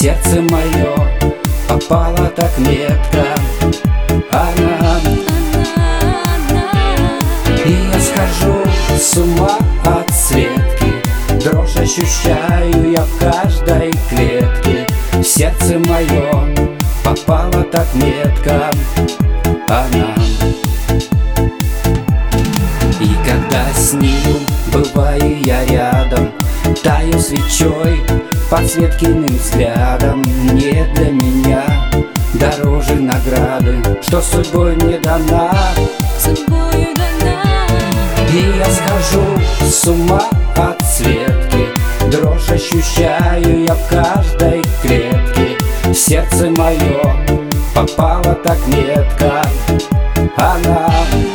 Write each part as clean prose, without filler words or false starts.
сердце мое попала так метко она. И я схожу с ума от Светки, дрожь ощущаю я в каждой клетке. В сердце мое попала так метко она. И когда с нею бываю я рядом, таю свечой под Светкиным взглядом. Не для меня дороже награды, что судьбой мне дана. И я схожу с ума от Светки, дрожь ощущаю я в каждой клетке. В сердце мое попала так метко она.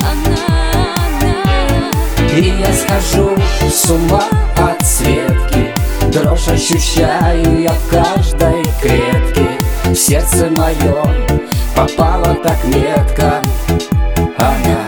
И я схожу с ума от Светки, дрожь ощущаю я в каждой клетке. В сердце мое попала так метко она.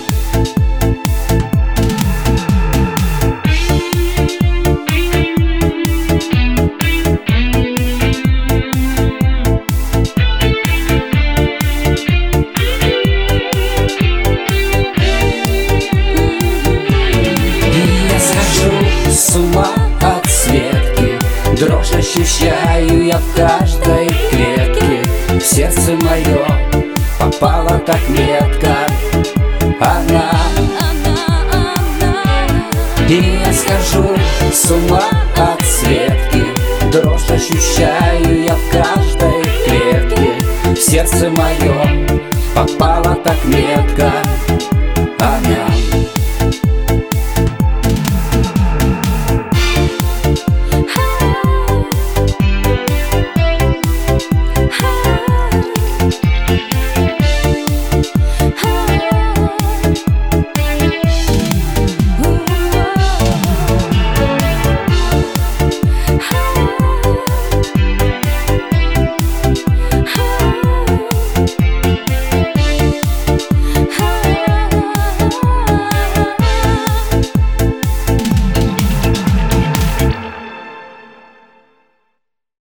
С ума от Светки, дрожь ощущаю я в каждой клетке. В сердце мое попала так метко она. И я схожу с ума от Светки, дрожь ощущаю я в каждой клетке. В сердце мое попала так метко она.